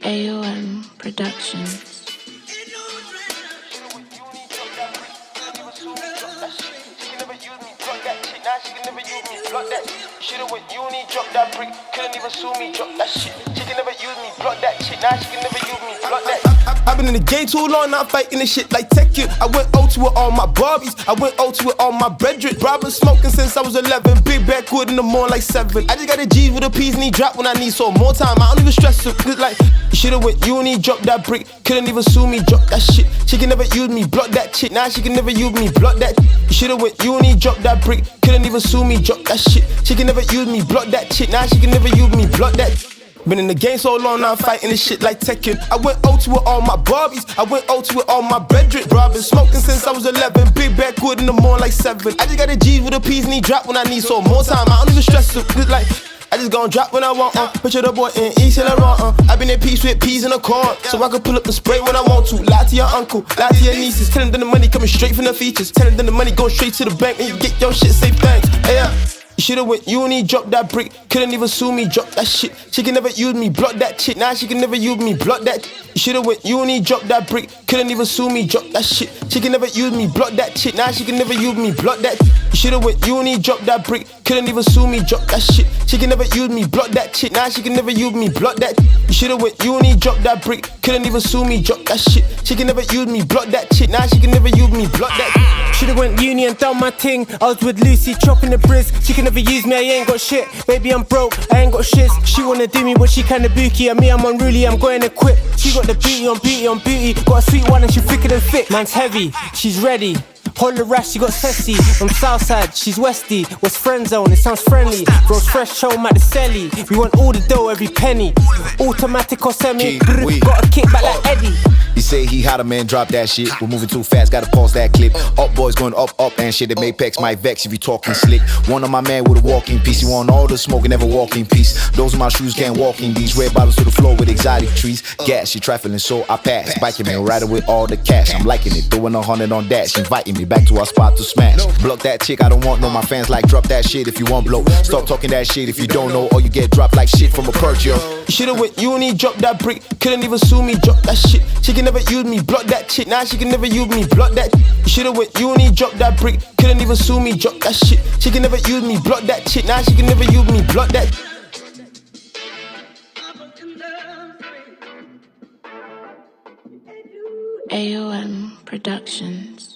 AOM Productions. Should've went uni, drop that brick. Couldn't even sue me, drop that shit. She can never use me, block that shit. Now she can never use me, block that. I've been in the game too long, now I'm fighting this shit like Tekken. I went O to it all my Barbies, I went O to it all my brethren. Bro, I've been smoking since I was 11. Big backwood in the morning like 7. I just got a G with a P's knee drop when I need so more time. I don't even stress it, like you should've went uni, drop that brick. Couldn't even sue me, drop that shit. She can never use me, block that shit. Now she can never use me, block that. You should've went uni, drop that brick. Couldn't even sue me, drop that shit. She can never use me, block that shit. Now she can never use me, block that. Been in the game so long, now I'm fighting this shit like Tekken. I went O to it all my Barbies, I went O to it all my brethren. Bro, I've been smoking since I was 11. Big backwood in the morning like 7. I just got a G with a P's knee drop when I need so more time. I don't even stress it, like I just gon' drop when I want, Picture the boy in East Hill Laurent, I been in peace with peas in the corn, so I can pull up and spray when I want to. Lie to your uncle, lie to your nieces. Tell them that the money coming straight from the features. Tell them that the money go straight to the bank and you get your shit, say thanks. Hey, yeah. You should've went uni, drop that brick. Couldn't even sue me, drop that shit. She can never use me, block that shit. Now she can never use me, block that. You should've went uni, drop that brick. Couldn't even sue me, drop that shit. She can never use me, block that shit. Now she can never use me, block that. You should've went uni, drop that brick. Couldn't even sue me, drop that shit. She can never use me, block that shit. Now she can never use me, block that. You should've went uni, drop that brick. Couldn't even sue me, drop that shit. She can never use me, block that shit. Now she can never use me, block that. Should've went uni and done my thing. I was with Lucy, chopping the brisk. She can never use me, I ain't got shit. Baby, I'm broke, I ain't got shits. She wanna do me, but she kinda bookie. And me, I'm unruly, I'm going to quit. She got the beauty on beauty on beauty. Got a sweet one and she thicker than thick. Man's heavy, she's ready. Hold the rash, she got sassy. From Southside, she's Westy. What's friend zone? It sounds friendly. Rose fresh, show 'em at the celly. We want all the dough, every penny. Automatic or semi. Got a kick back like Eddie. He say he hot, a man, drop that shit. We're moving too fast, gotta pause that clip. Up boys going up and shit. That Mapex might vex if you talking slick. One of my man with a walking piece. He want all the smoke and never walk in peace. Those are my shoes, can't walk in these. Red bottles to the floor with exotic trees. Gas, she trifling, so I pass. Biking me, riding with all the cash. I'm liking it, throwing 100 on that. She inviting me back to our spot to smash. Block that chick, I don't want no. My fans like drop that shit if you want blow. Stop talking that shit if you don't know, or you get dropped like shit from a purge, yo. You should've went uni, drop that brick. Couldn't even sue me, drop that shit. She can never use me, block that shit. Now she can never use me, block that. You should've went uni, drop that brick. Couldn't even sue me, drop that shit. She can never use me, block that shit. Now she can never use me, block that. AOM Productions.